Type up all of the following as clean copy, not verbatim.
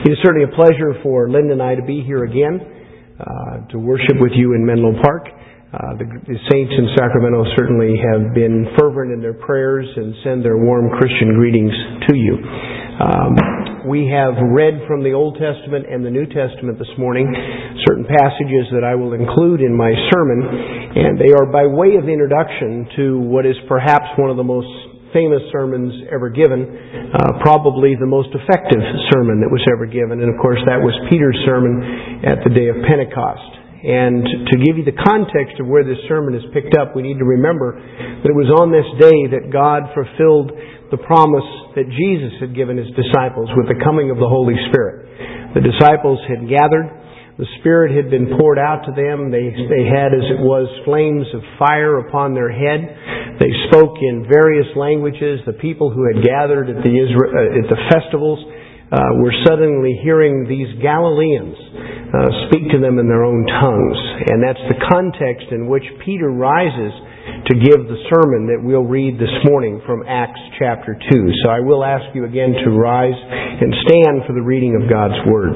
It is certainly a pleasure for Linda and I to be here again to worship with you in Menlo Park. The saints in Sacramento certainly have been fervent in their prayers and send their warm Christian greetings to you. We have read from the Old Testament and the New Testament this morning certain passages that I will include in my sermon, and they are by way of introduction to what is perhaps one of the most famous sermons ever given, probably the most effective sermon that was ever given, and of course that was Peter's sermon at the day of Pentecost. And to give you the context of where this sermon is picked up, we need to remember that it was on this day that God fulfilled the promise that Jesus had given His disciples with the coming of the Holy Spirit. The disciples had gathered. The Spirit had been poured out to them. They had, as it was, flames of fire upon their head. They spoke in various languages. The people who had gathered at the festivals were suddenly hearing these Galileans speak to them in their own tongues. And that's the context in which Peter rises to give the sermon that we'll read this morning from Acts chapter 2. So I will ask you again to rise and stand for the reading of God's Word.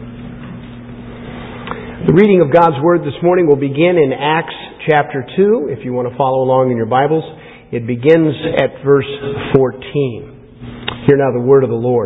The reading of God's Word this morning will begin in Acts chapter 2. If you want to follow along in your Bibles, it begins at verse 14. Hear now the Word of the Lord.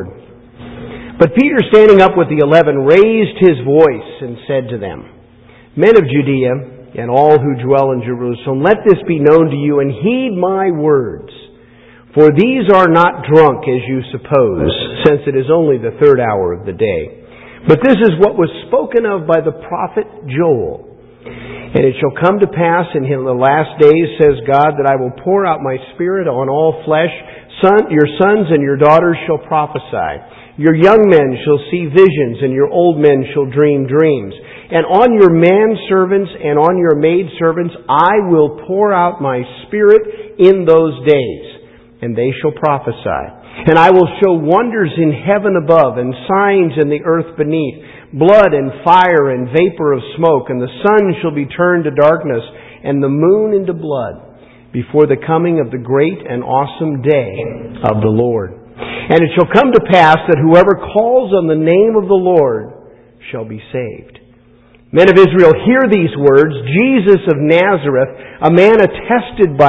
But Peter, standing up with the 11, raised his voice and said to them, Men of Judea and all who dwell in Jerusalem, let this be known to you and heed my words. For these are not drunk as you suppose, since it is only the third hour of the day. But this is what was spoken of by the prophet Joel. And it shall come to pass in the last days, says God, that I will pour out my Spirit on all flesh. Your sons and your daughters shall prophesy. Your young men shall see visions, and your old men shall dream dreams. And on your manservants and on your maidservants I will pour out my Spirit in those days, and they shall prophesy. And I will show wonders in heaven above and signs in the earth beneath, blood and fire and vapor of smoke, and the sun shall be turned to darkness and the moon into blood before the coming of the great and awesome day of the Lord. And it shall come to pass that whoever calls on the name of the Lord shall be saved. Men of Israel, hear these words. Jesus of Nazareth, a man attested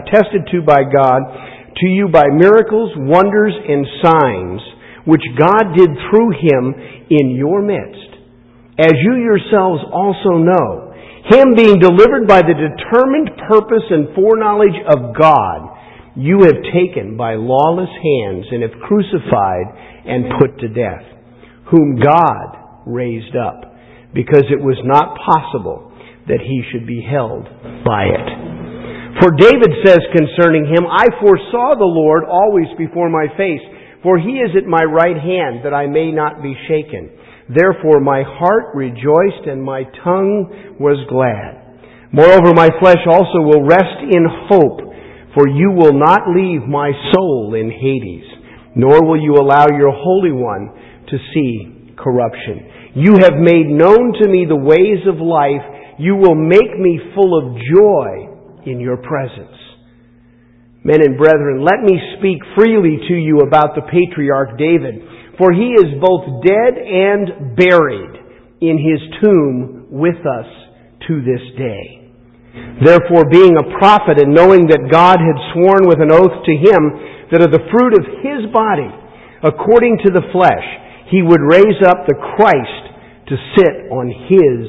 to by God, to you by miracles, wonders, and signs, which God did through Him in your midst. As you yourselves also know, Him being delivered by the determined purpose and foreknowledge of God, you have taken by lawless hands and have crucified and put to death, whom God raised up, because it was not possible that He should be held by it. For David says concerning Him, I foresaw the Lord always before my face, for He is at my right hand, that I may not be shaken. Therefore my heart rejoiced, and my tongue was glad. Moreover, my flesh also will rest in hope, for you will not leave my soul in Hades, nor will you allow your Holy One to see corruption. You have made known to me the ways of life. You will make me full of joy in your presence. Men and brethren, let me speak freely to you about the patriarch David, for he is both dead and buried in his tomb with us to this day. Therefore, being a prophet and knowing that God had sworn with an oath to him that of the fruit of his body, according to the flesh, he would raise up the Christ to sit on his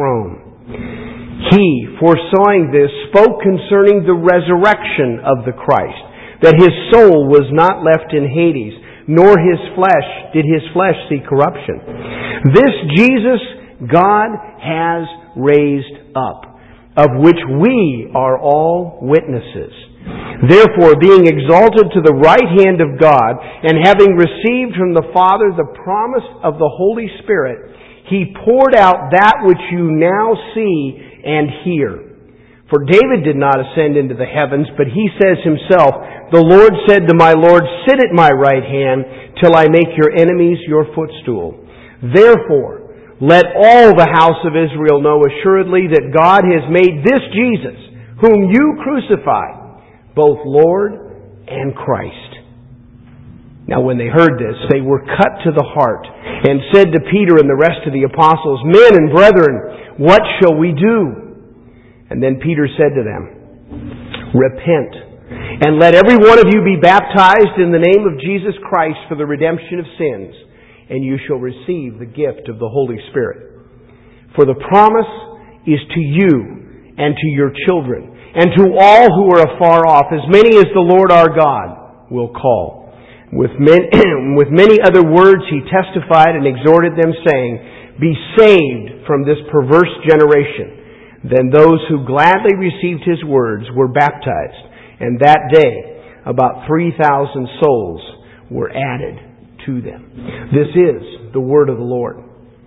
throne. He, foreseeing this, spoke concerning the resurrection of the Christ, that his soul was not left in Hades, nor did his flesh see corruption. This Jesus God has raised up, of which we are all witnesses. Therefore, being exalted to the right hand of God, and having received from the Father the promise of the Holy Spirit, He poured out that which you now see and hear. For David did not ascend into the heavens, but he says himself, The Lord said to my Lord, Sit at my right hand, till I make your enemies your footstool. Therefore, let all the house of Israel know assuredly that God has made this Jesus, whom you crucified, both Lord and Christ. Now when they heard this, they were cut to the heart, and said to Peter and the rest of the apostles, Men and brethren, what shall we do? And then Peter said to them, Repent, and let every one of you be baptized in the name of Jesus Christ for the redemption of sins, and you shall receive the gift of the Holy Spirit. For the promise is to you and to your children, and to all who are afar off, as many as the Lord our God will call. With many other words he testified and exhorted them, saying, Be saved from this perverse generation. Then those who gladly received his words were baptized, and that day about 3,000 souls were added to them. This is the word of the Lord.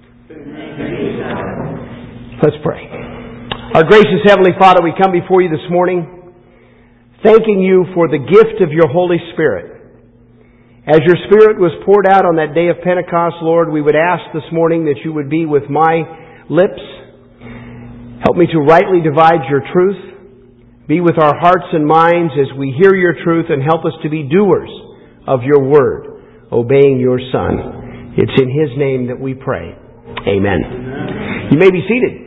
Let's pray. Our gracious Heavenly Father, we come before you this morning, thanking you for the gift of your Holy Spirit. As your Spirit was poured out on that day of Pentecost, Lord, we would ask this morning that you would be with my lips. Help me to rightly divide your truth. Be with our hearts and minds as we hear your truth, and help us to be doers of your word, obeying your Son. It's in his name that we pray. Amen. You may be seated.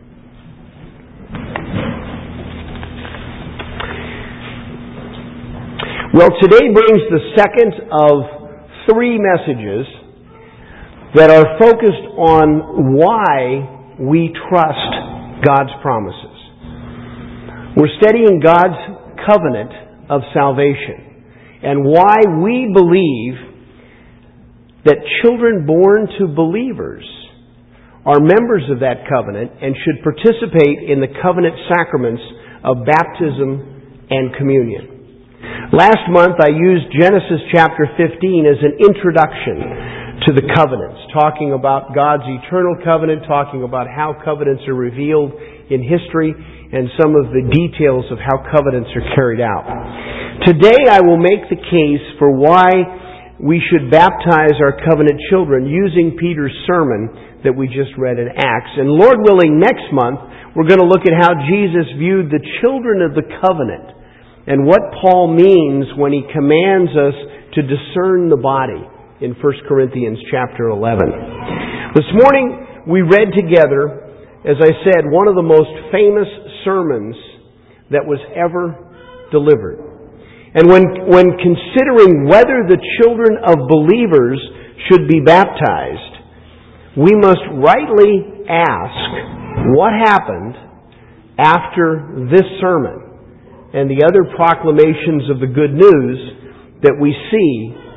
Well, today brings the second of three messages that are focused on why we trust God's promises. We're studying God's covenant of salvation and why we believe that children born to believers are members of that covenant and should participate in the covenant sacraments of baptism and communion. Last month I used Genesis chapter 15 as an introduction to the covenants, talking about God's eternal covenant, talking about how covenants are revealed in history, and some of the details of how covenants are carried out. Today I will make the case for why we should baptize our covenant children using Peter's sermon that we just read in Acts. And Lord willing, next month we're going to look at how Jesus viewed the children of the covenant and what Paul means when he commands us to discern the body in 1 Corinthians chapter 11. This morning we read together, as I said, one of the most famous sermons that was ever delivered. And when considering whether the children of believers should be baptized, we must rightly ask what happened after this sermon and the other proclamations of the good news that we see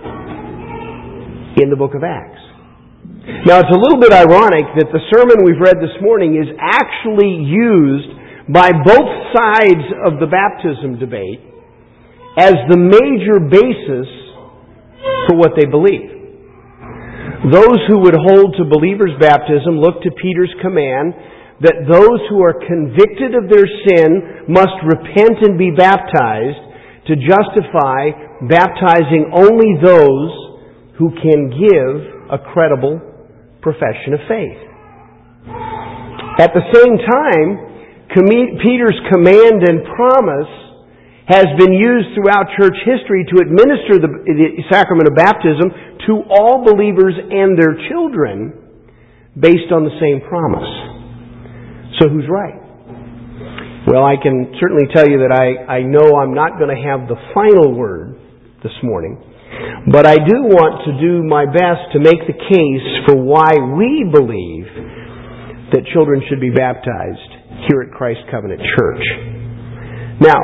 in the book of Acts. Now, it's a little bit ironic that the sermon we've read this morning is actually used by both sides of the baptism debate as the major basis for what they believe. Those who would hold to believers' baptism look to Peter's command that those who are convicted of their sin must repent and be baptized, to justify baptizing only those who can give a credible profession of faith. At the same time, Peter's command and promise has been used throughout church history to administer the sacrament of baptism to all believers and their children based on the same promise. So who's right? Well, I can certainly tell you that I know I'm not going to have the final word this morning, but I do want to do my best to make the case for why we believe that children should be baptized here at Christ Covenant Church. Now,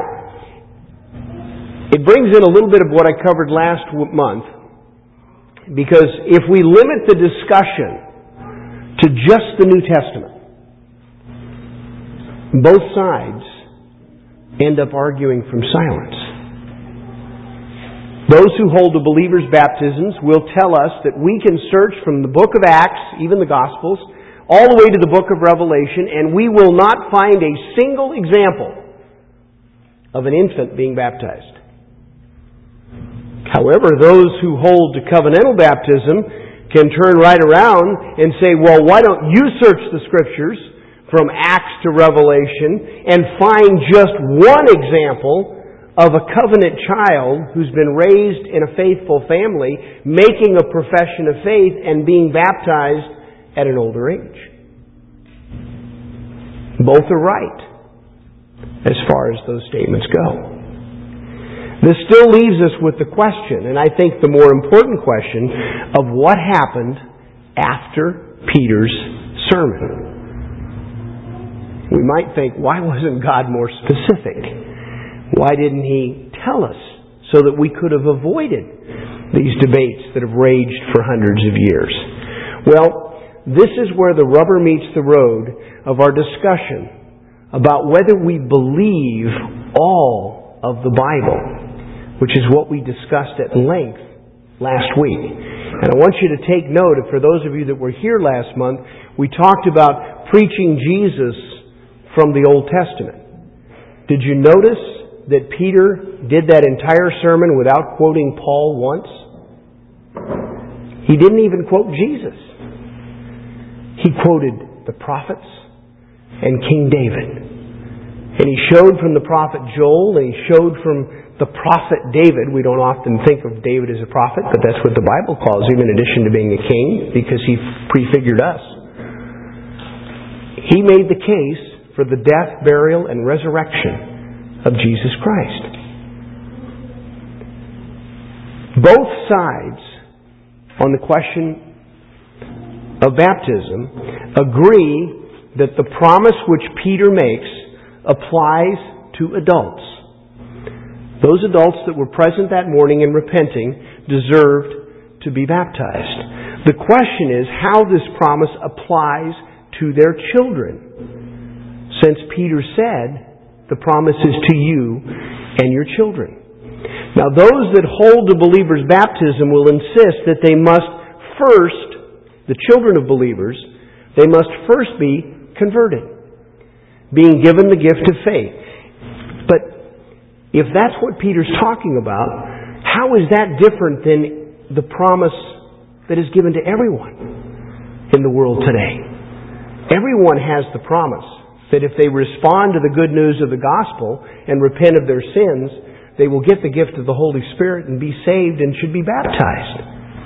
it brings in a little bit of what I covered last month, because if we limit the discussion to just the New Testament, both sides end up arguing from silence. Those who hold to believers' baptisms will tell us that we can search from the book of Acts, even the Gospels, all the way to the book of Revelation, and we will not find a single example of an infant being baptized. However, those who hold to covenantal baptism can turn right around and say, well, why don't you search the Scriptures from Acts to Revelation and find just one example of a covenant child who's been raised in a faithful family making a profession of faith and being baptized at an older age. Both are right as far as those statements go. This still leaves us with the question, and I think the more important question, of what happened after Peter's sermon. We might think, why wasn't God more specific? Why didn't He tell us so that we could have avoided these debates that have raged for hundreds of years? Well, this is where the rubber meets the road of our discussion about whether we believe all of the Bible, which is what we discussed at length last week. And I want you to take note, for those of you that were here last month, we talked about preaching Jesus from the Old Testament. Did you notice that Peter did that entire sermon without quoting Paul once? He didn't even quote Jesus. He quoted the prophets and King David. And he showed from the prophet Joel, and he showed from the prophet David. We don't often think of David as a prophet, but that's what the Bible calls him in addition to being a king, because he prefigured us. He made the case for the death, burial, and resurrection of Jesus Christ. Both sides on the question of baptism agree that the promise which Peter makes applies to adults. Those adults that were present that morning and repenting deserved to be baptized. The question is how this promise applies to their children, since Peter said the promise is to you and your children. Now, those that hold to believers' baptism will insist that they must first, the children of believers, they must first be converted, being given the gift of faith. But if that's what Peter's talking about, how is that different than the promise that is given to everyone in the world today? Everyone has the promise that if they respond to the good news of the gospel and repent of their sins, they will get the gift of the Holy Spirit and be saved and should be baptized.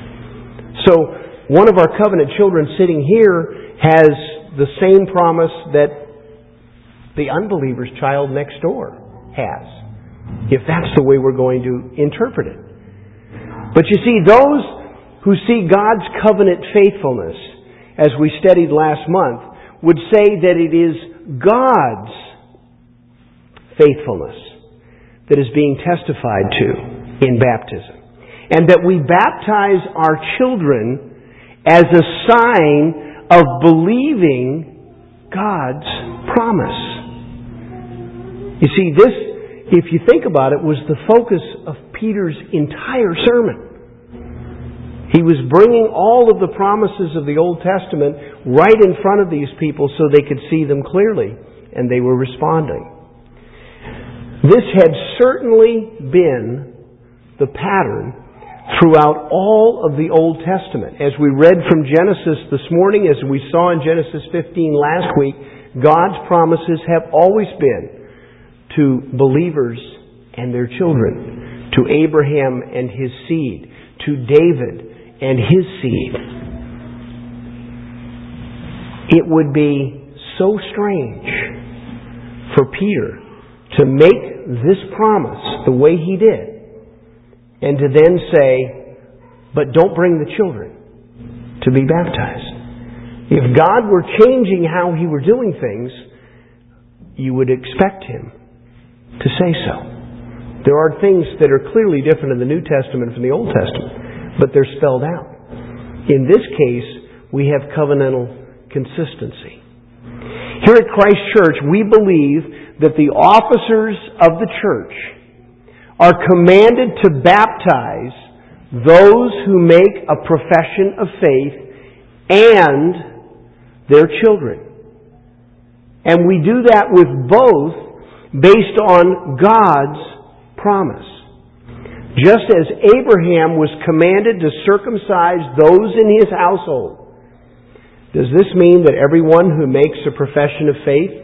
So, one of our covenant children sitting here has the same promise that the unbeliever's child next door has, if that's the way we're going to interpret it. But you see, those who see God's covenant faithfulness, as we studied last month, would say that it is God's faithfulness that is being testified to in baptism. And that we baptize our children as a sign of believing God's promise. You see, this, if you think about it, was the focus of Peter's entire sermon. He was bringing all of the promises of the Old Testament right in front of these people so they could see them clearly, and they were responding. This had certainly been the pattern throughout all of the Old Testament. As we read from Genesis this morning, as we saw in Genesis 15 last week, God's promises have always been to believers and their children, to Abraham and his seed, to David and his seed. It would be so strange for Peter to make this promise the way he did, and to then say, but don't bring the children to be baptized. If God were changing how He were doing things, you would expect Him to say so. There are things that are clearly different in the New Testament from the Old Testament, but they're spelled out. In this case, we have covenantal consistency. Here at Christ Church, we believe that the officers of the church are commanded to baptize those who make a profession of faith and their children. And we do that with both based on God's promise. Just as Abraham was commanded to circumcise those in his household, does this mean that everyone who makes a profession of faith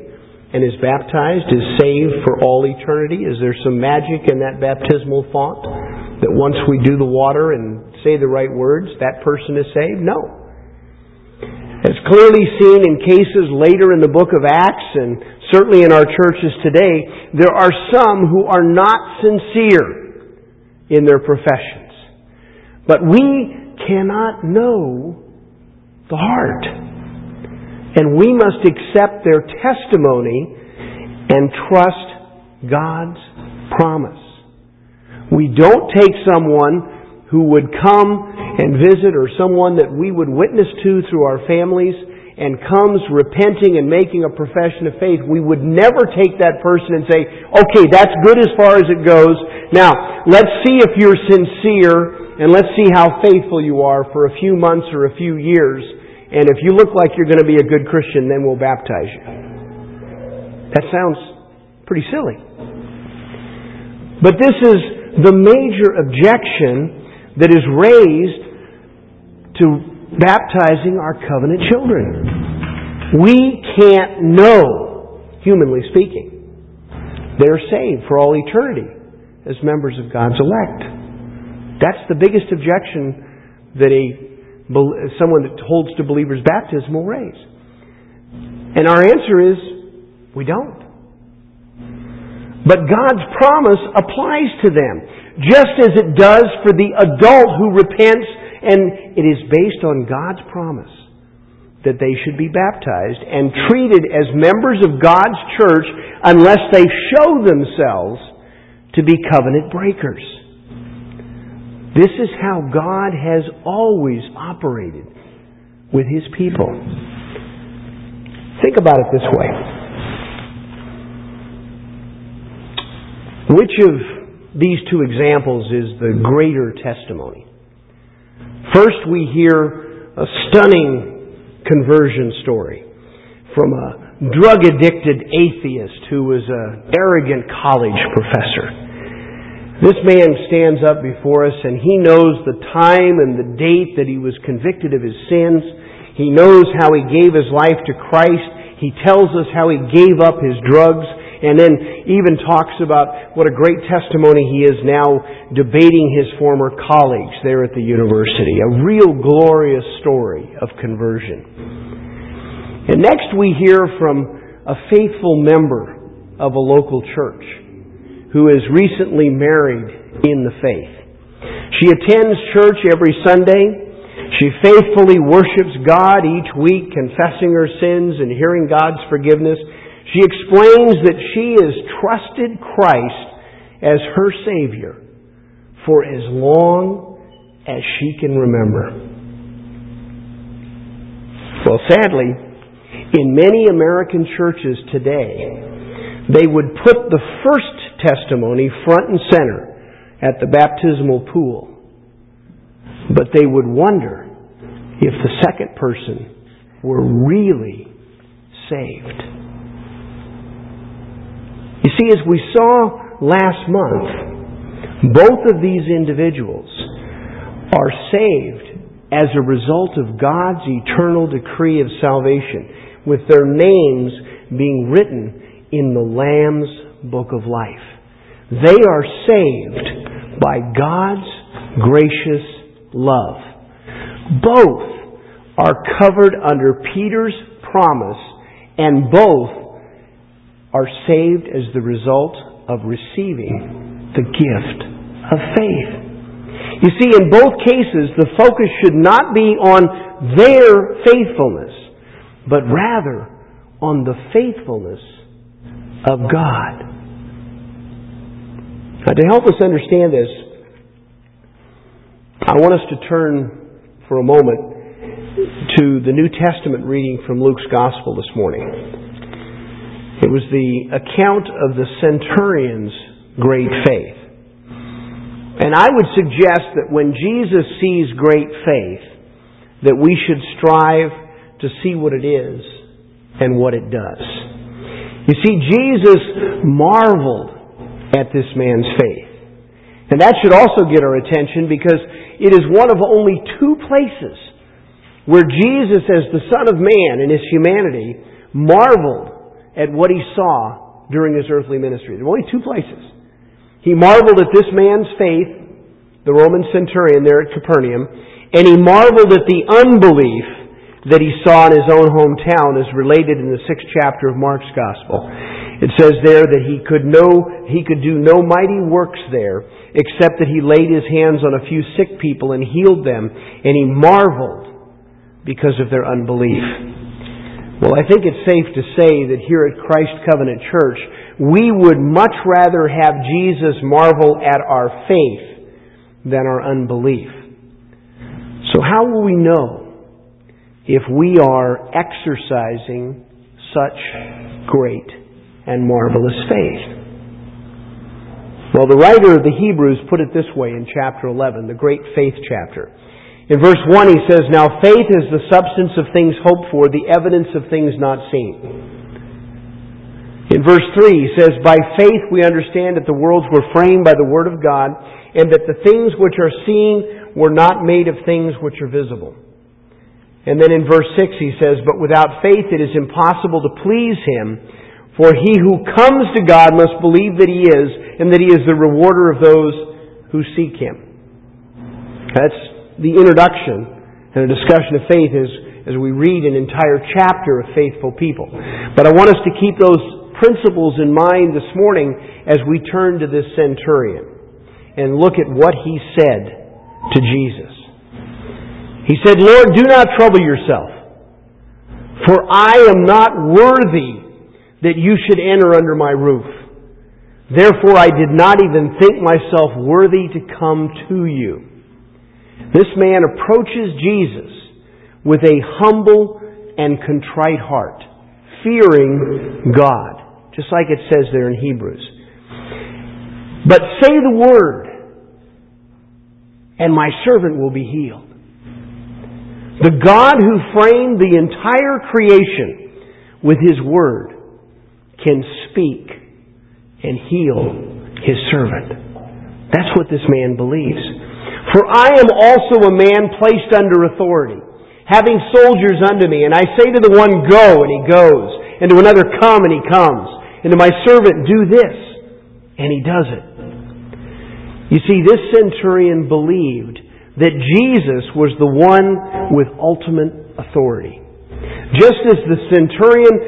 and is baptized is saved for all eternity? Is there some magic in that baptismal font that once we do the water and say the right words, that person is saved? No. As clearly seen in cases later in the book of Acts and certainly in our churches today, there are some who are not sincere in their professions. But we cannot know the heart. And we must accept their testimony and trust God's promise. We don't take someone who would come and visit, or someone that we would witness to through our families, and comes repenting and making a profession of faith. We would never take that person and say, okay, that's good as far as it goes. Now, let's see if you're sincere, and let's see how faithful you are for a few months or a few years. And if you look like you're going to be a good Christian, then we'll baptize you. That sounds pretty silly. But this is the major objection that is raised to baptizing our covenant children. We can't know, humanly speaking, they're saved for all eternity as members of God's elect. That's the biggest objection that someone that holds to believers' baptism will raise. And our answer is, we don't. But God's promise applies to them, just as it does for the adult who repents, and it is based on God's promise that they should be baptized and treated as members of God's church unless they show themselves to be covenant breakers. This is how God has always operated with His people. Think about it this way. Which of these two examples is the greater testimony? First, we hear a stunning conversion story from a drug-addicted atheist who was an arrogant college professor. This man stands up before us, and he knows the time and the date that he was convicted of his sins. He knows how he gave his life to Christ. He tells us how he gave up his drugs, and then even talks about what a great testimony he is now debating his former colleagues there at the university. A real glorious story of conversion. And next we hear from a faithful member of a local church who is recently married in the faith. She attends church every Sunday. She faithfully worships God each week, confessing her sins and hearing God's forgiveness. She explains that she has trusted Christ as her Savior for as long as she can remember. Well, sadly, in many American churches today, they would put the first testimony front and center at the baptismal pool. But they would wonder if the second person were really saved. You see, as we saw last month, both of these individuals are saved as a result of God's eternal decree of salvation, with their names being written in the Lamb's Book of Life. They are saved by God's gracious love. Both are covered under Peter's promise, and both are saved as the result of receiving the gift of faith. You see, in both cases, the focus should not be on their faithfulness, but rather on the faithfulness of God. Now, to help us understand this, I want us to turn for a moment to the New Testament reading from Luke's Gospel this morning. It was the account of the centurion's great faith. And I would suggest that when Jesus sees great faith, that we should strive to see what it is and what it does. You see, Jesus marveled at this man's faith. And that should also get our attention, because it is one of only two places where Jesus, as the Son of Man in His humanity, marveled at what he saw during his earthly ministry. There were only two places. He marveled at this man's faith, the Roman centurion there at Capernaum, and he marveled at the unbelief that he saw in his own hometown, as related in the 6th chapter of Mark's Gospel. It says there that he could do no mighty works there, except that he laid his hands on a few sick people and healed them, and he marveled because of their unbelief. Well, I think it's safe to say that here at Christ Covenant Church, we would much rather have Jesus marvel at our faith than our unbelief. So how will we know if we are exercising such great and marvelous faith? Well, the writer of the Hebrews put it this way in chapter 11, the great faith chapter. In verse 1 he says, "Now faith is the substance of things hoped for, the evidence of things not seen." In verse 3 he says, "By faith we understand that the worlds were framed by the Word of God, and that the things which are seen were not made of things which are visible." And then in verse 6 he says, "But without faith it is impossible to please Him, for he who comes to God must believe that He is, and that He is the rewarder of those who seek Him." That's the introduction and a discussion of faith as we read an entire chapter of faithful people. But I want us to keep those principles in mind this morning as we turn to this centurion and look at what he said to Jesus. He said, "Lord, do not trouble yourself, for I am not worthy that you should enter under my roof. Therefore I did not even think myself worthy to come to you." This man approaches Jesus with a humble and contrite heart, fearing God, just like it says there in Hebrews. "But say the word, and my servant will be healed." The God who framed the entire creation with His Word can speak and heal His servant. That's what this man believes. "For I am also a man placed under authority, having soldiers under me. And I say to the one, 'Go,' and he goes. And to another, 'Come,' and he comes. And to my servant, 'Do this,' and he does it." You see, this centurion believed that Jesus was the one with ultimate authority. Just as the centurion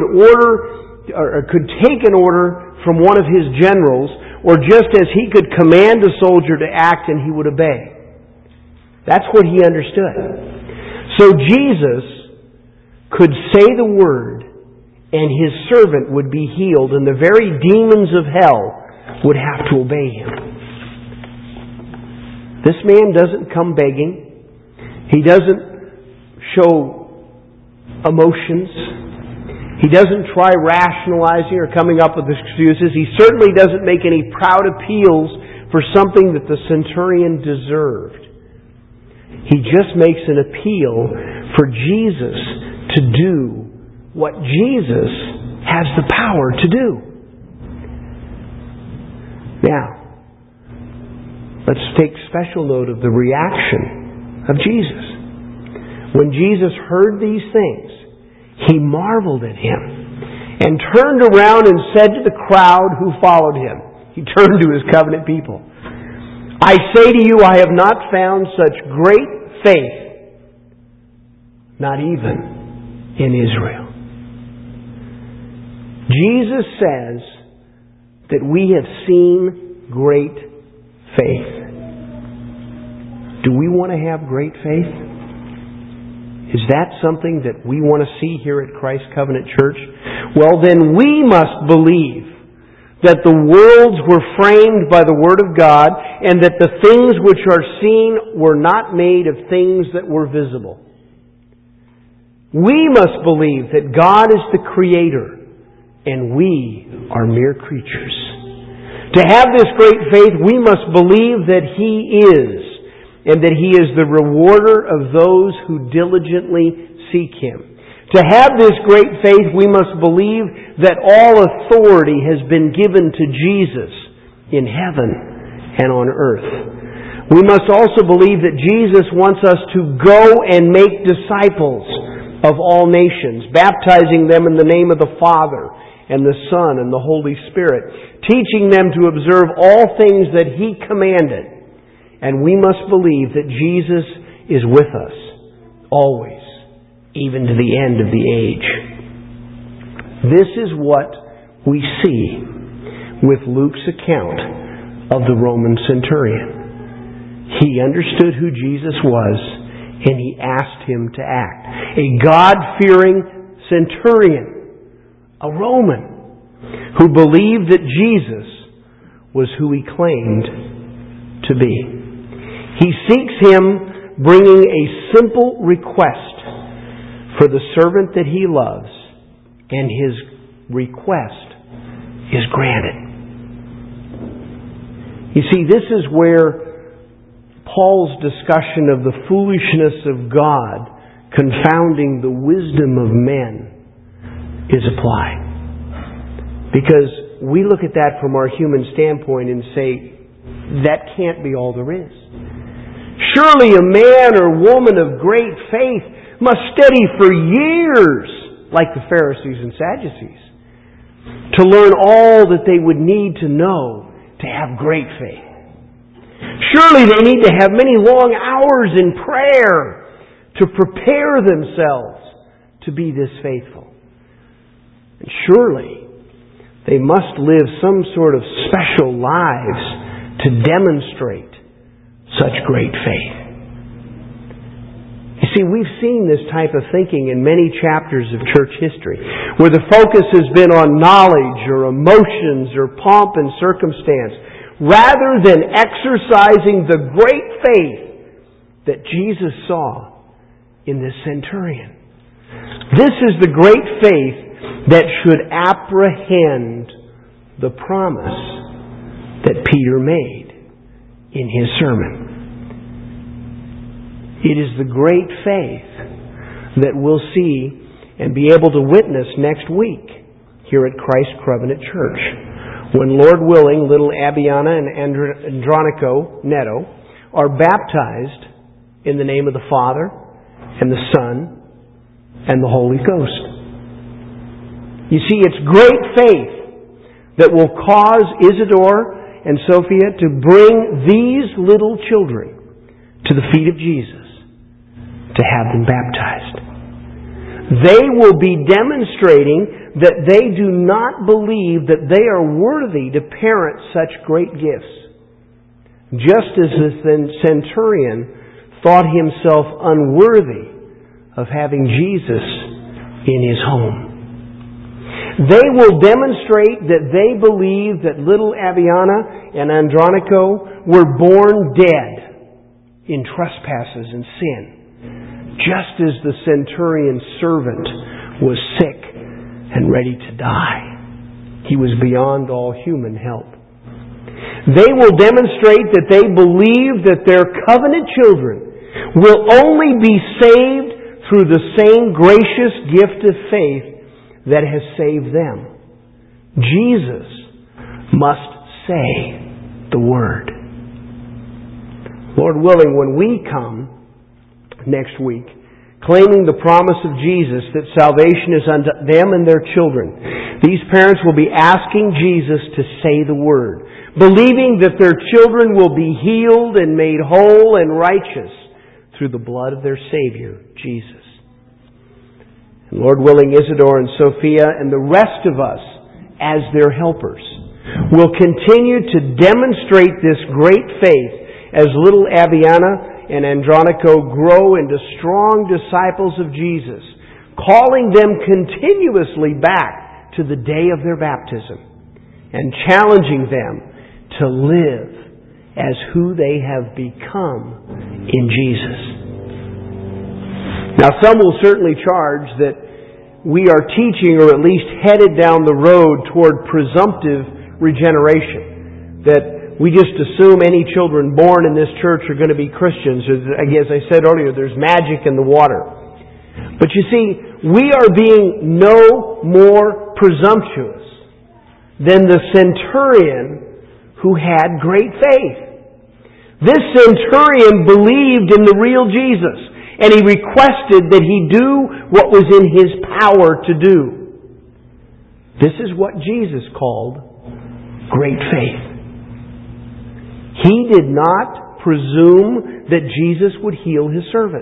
could take an order from one of his generals, or just as he could command a soldier to act and he would obey. That's what he understood. So Jesus could say the word and his servant would be healed, and the very demons of hell would have to obey him. This man doesn't come begging. He doesn't show emotions. He doesn't try rationalizing or coming up with excuses. He certainly doesn't make any proud appeals for something that the centurion deserved. He just makes an appeal for Jesus to do what Jesus has the power to do. Now, let's take special note of the reaction of Jesus. When Jesus heard these things, He marveled at Him and turned around and said to the crowd who followed Him, He turned to His covenant people, "I say to you, I have not found such great faith, not even in Israel." Jesus says that we have seen great faith. Do we want to have great faith? Is that something that we want to see here at Christ Covenant Church? Well, then we must believe that the worlds were framed by the Word of God, and that the things which are seen were not made of things that were visible. We must believe that God is the Creator, and we are mere creatures. To have this great faith, we must believe that He is, and that He is the rewarder of those who diligently seek Him. To have this great faith, we must believe that all authority has been given to Jesus in heaven and on earth. We must also believe that Jesus wants us to go and make disciples of all nations, baptizing them in the name of the Father and the Son and the Holy Spirit, teaching them to observe all things that He commanded. And we must believe that Jesus is with us, always, even to the end of the age. This is what we see with Luke's account of the Roman centurion. He understood who Jesus was, and he asked him to act. A God-fearing centurion, a Roman, who believed that Jesus was who he claimed to be. He seeks him bringing a simple request for the servant that he loves, and his request is granted. You see, this is where Paul's discussion of the foolishness of God confounding the wisdom of men is applied. Because we look at that from our human standpoint and say, that can't be all there is. Surely a man or woman of great faith must study for years, like the Pharisees and Sadducees, to learn all that they would need to know to have great faith. Surely they need to have many long hours in prayer to prepare themselves to be this faithful. And surely they must live some sort of special lives to demonstrate such great faith. You see, we've seen this type of thinking in many chapters of church history, where the focus has been on knowledge or emotions or pomp and circumstance, rather than exercising the great faith that Jesus saw in this centurion. This is the great faith that should apprehend the promise that Peter made in his sermon. It is the great faith that we'll see and be able to witness next week here at Christ Covenant Church, when, Lord willing, little Abiana and Andronico Neto are baptized in the name of the Father and the Son and the Holy Ghost. You see, it's great faith that will cause Isidore and Sophia to bring these little children to the feet of Jesus to have them baptized. They will be demonstrating that they do not believe that they are worthy to parent such great gifts. Just as the centurion thought himself unworthy of having Jesus in his home. They will demonstrate that they believe that little Abiana and Andronico were born dead in trespasses and sin, just as the centurion's servant was sick and ready to die. He was beyond all human help. They will demonstrate that they believe that their covenant children will only be saved through the same gracious gift of faith that has saved them. Jesus must say the word. Lord willing, when we come next week, claiming the promise of Jesus that salvation is unto them and their children, these parents will be asking Jesus to say the word, believing that their children will be healed and made whole and righteous through the blood of their Savior, Jesus. And Lord willing, Isidore and Sophia and the rest of us as their helpers will continue to demonstrate this great faith as little Abiana and Andronico grow into strong disciples of Jesus, calling them continuously back to the day of their baptism and challenging them to live as who they have become in Jesus. Now, some will certainly charge that we are teaching, or at least headed down the road toward presumptive regeneration, that we just assume any children born in this church are going to be Christians. As I said earlier, there's magic in the water. But you see, we are being no more presumptuous than the centurion who had great faith. This centurion believed in the real Jesus, And he requested that he do what was in his power to do. This is what Jesus called great faith. He did not presume that Jesus would heal his servant.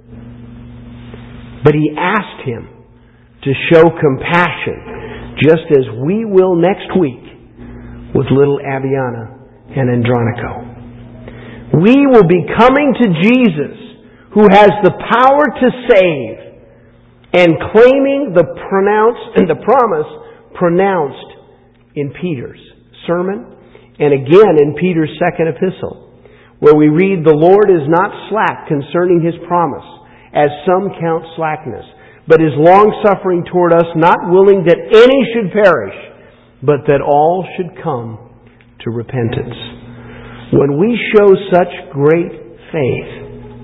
But he asked him to show compassion, just as we will next week with little Abiana and Andronico. We will be coming to Jesus, who has the power to save, and claiming the promise pronounced in Peter's sermon and again in Peter's second epistle, where we read, "The Lord is not slack concerning His promise, as some count slackness, but is long-suffering toward us, not willing that any should perish, but that all should come to repentance." When we show such great faith,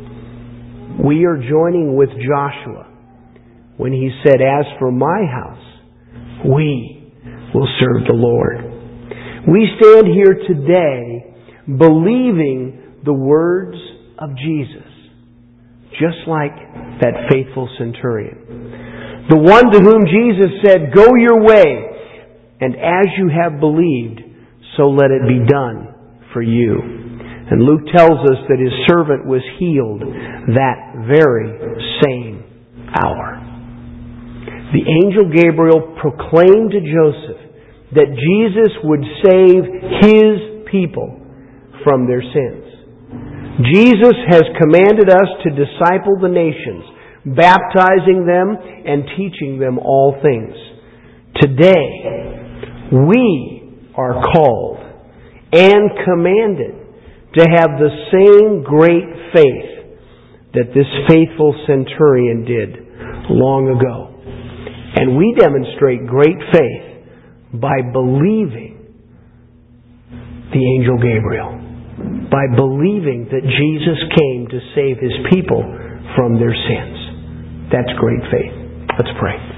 we are joining with Joshua when he said, "As for my house, we will serve the Lord." We stand here today believing the words of Jesus, just like that faithful centurion. The one to whom Jesus said, "Go your way, and as you have believed, so let it be done for you." And Luke tells us that his servant was healed that very same hour. The angel Gabriel proclaimed to Joseph that Jesus would save his people from their sins. Jesus has commanded us to disciple the nations, baptizing them and teaching them all things. Today, we are called and commanded to have the same great faith that this faithful centurion did long ago. And we demonstrate great faith by believing the angel Gabriel, by believing that Jesus came to save His people from their sins. That's great faith. Let's pray.